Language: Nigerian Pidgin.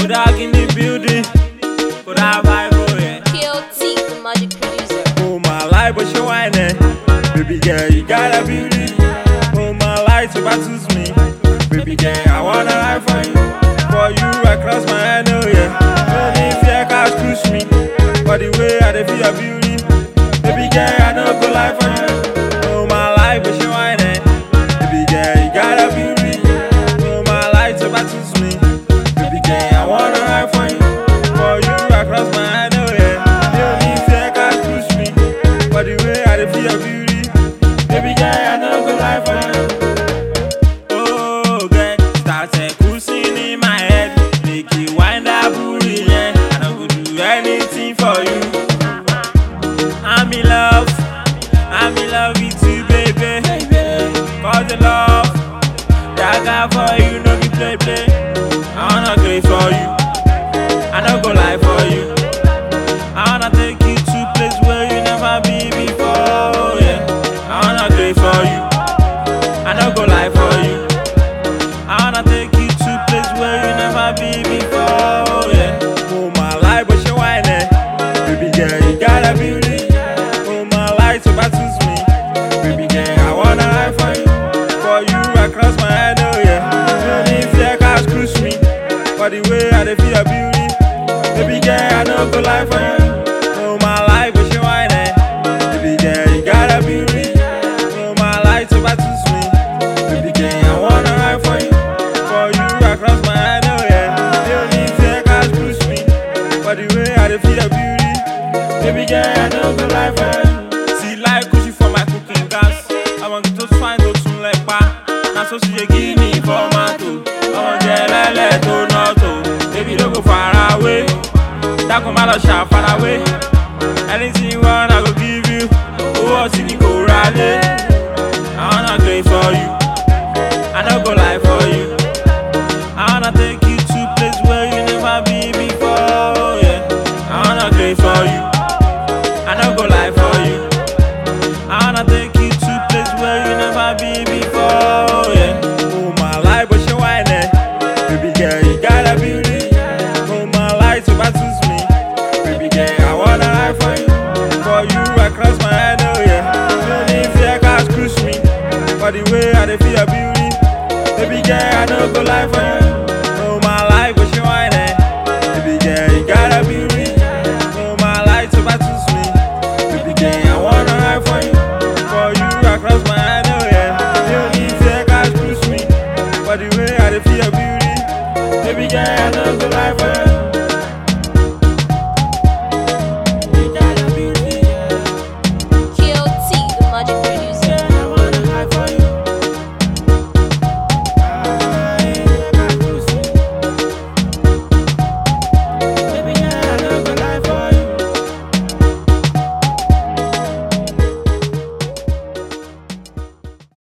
Kodak in the building. Kodak vibe, oh yeah. KLT, the magic producer. Oh my life, but you whining. Baby girl, you got a beauty. Oh my life, you battles me. Baby girl, I wanna lie for you. For you, I cross my hand, oh yeah. No need fear, cause push me. For the way I dey feel your beauty. Baby girl, I know go lie for you. Oh my life, but you whining. Baby girl, you got a beauty. Oh my life, you battles me. Baby girl, I wanna lie for you. For you, I cross my hand, oh yeah. No need fear, cause push me. For the way I dey feel your beauty. Baby girl, I know go lie for you. Oh girl, started cruising in my head. Make you wind that booty, yeah. I don't go do anything for you. I'm in love with you, baby. Cause the love that I got for you, no be play. I wanna play for you. I don't go lie for you. I wanna take you to a place where you never be before, oh, yeah. I wanna play for you. I don't go lie for you. I wanna take you to a place where you never be before, oh, yeah. Oh my life, but you whining. Baby girl, you got a beauty. Oh my life, so battles me. Baby girl, I wanna lie for you. For you, I cross my hand, oh yeah. No need fear, cause cruise me. For the way I dey feel your beauty. Baby girl, I don't go lie for you. Oh my life, but you whining. Baby girl, you got a beauty. Oh my life, so battles me. Baby girl, I wanna lie for you. For you, I cross my hand, oh yeah. No need fear, cause cruise me. For the way I dey feel your beauty. Baby girl, I don't go lie for you. See like cushy for my cooking gas. I want to find out soon like pa. Now so she dey give me for my too. I want to to not to. Baby don't go far away. That come out of shop far away. Anything you want I go give you. Oh, what's in the go rally? I wanna play for you. I don't go lie for you. I wanna take you to a place where you never be before, oh, yeah. I wanna play for you. I don't go lie for you. I wanna take you to a place where you never be before, oh, yeah. Oh my life, but you whining. Baby girl, you got a beauty. Oh my life, so battles me. Baby girl, I wanna lie for you. For you, I cross my hand, oh yeah. No need fear, cause cruise me. For the way I dey feel your beauty. Baby girl, I don't go lie for you. Oh my life, but you whining. Baby girl, you got a beauty. Oh my life, so battles me. Baby girl, I wanna lie for you. For you, I cross my hand, oh yeah. No need fear, cause cruise me. For the way I dey feel your beauty. Baby girl, I don't go lie for you.